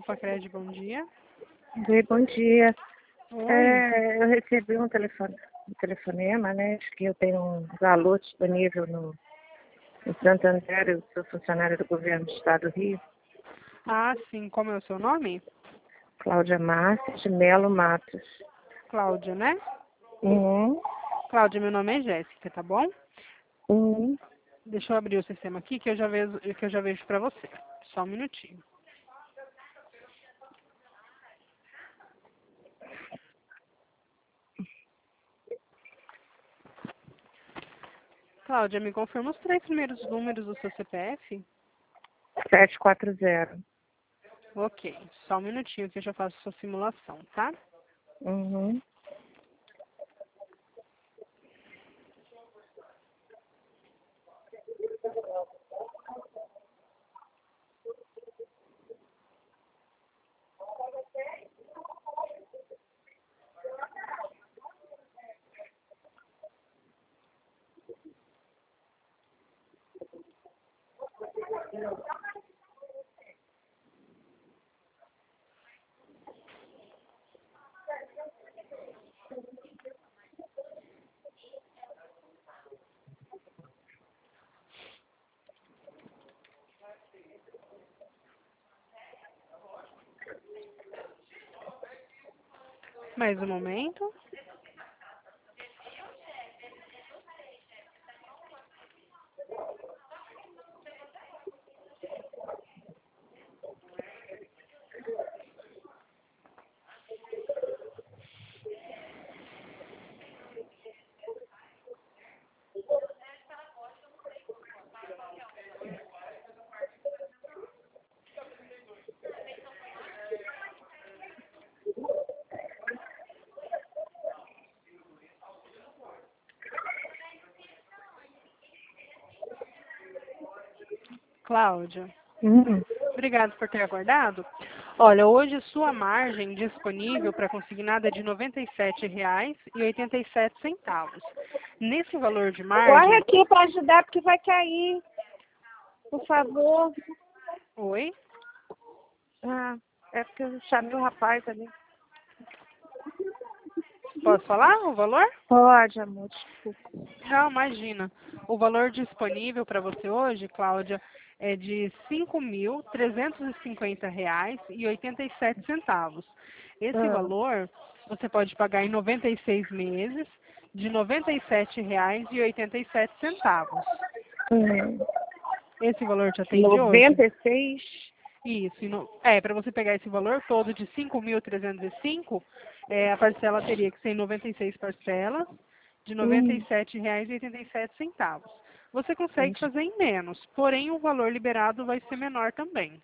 Copacred, bom dia. Oi, bom dia. Oi. Eu recebi um telefonema, né? Acho que eu tenho um valor disponível no Santo André, eu sou funcionária do governo do Estado do Rio. Ah, sim. Como é o seu nome? Cláudia Márcia de Melo Matos. Cláudia, né? Uhum. Cláudia, meu nome é Jéssica, tá bom? Uhum. Deixa eu abrir o sistema aqui que eu já vejo pra você. Só um minutinho. Cláudia, me confirma os 3 primeiros números do seu CPF? 740. Ok. Só um minutinho que eu já faço a sua simulação, tá? Uhum. Mais um momento. Cláudia, Uhum. obrigado por ter aguardado. Olha, hoje sua margem disponível para consignado é de R$ 97,87. Nesse valor de Corre margem... aqui para ajudar porque vai cair, por favor. Oi? Ah, é porque eu chamei o rapaz ali. Posso falar o valor? Pode, amor, desculpa. Não, imagina. O valor disponível para você hoje, Cláudia, é de R$ 5.350,87. Esse Ah. valor você pode pagar em 96 meses de R$ 97,87. Uhum. Esse valor te atende hoje? 96. Isso. Para você pegar esse valor todo de 5.305, a parcela teria que ser em 96 parcelas de R$ Uhum. 97,87. Você consegue Entendi. fazer em menos, porém o valor liberado vai ser menor também.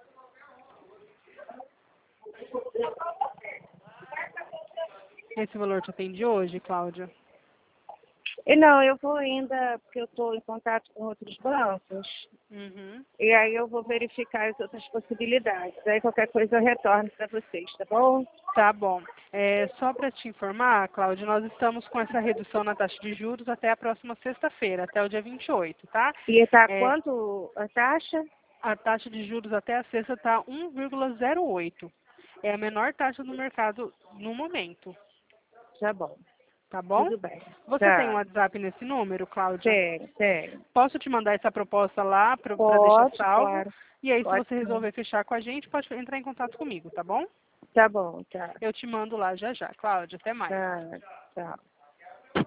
Esse valor te atende hoje, Cláudia? E não, eu vou ainda, porque eu estou em contato com outros bancos, Uhum. e aí eu vou verificar as outras possibilidades. Aí qualquer coisa eu retorno para vocês, tá bom? Tá bom. Só para te informar, Cláudia, nós estamos com essa redução na taxa de juros até a próxima sexta-feira, até o dia 28, tá? E tá É, quanto a taxa? a taxa de juros até a sexta está 1,08. É a menor taxa do mercado no momento, Tá bom, tá bom? tudo bem. Você tem um Tá, WhatsApp nesse número, Cláudia? tenho. Posso te mandar essa proposta lá para deixar Pode, salvo? claro. E aí, se Pode você sim. resolver fechar com a gente, pode entrar em contato comigo, tá bom? Tá bom, tá. Eu te mando lá já já. Cláudia, até mais. Tá, tá.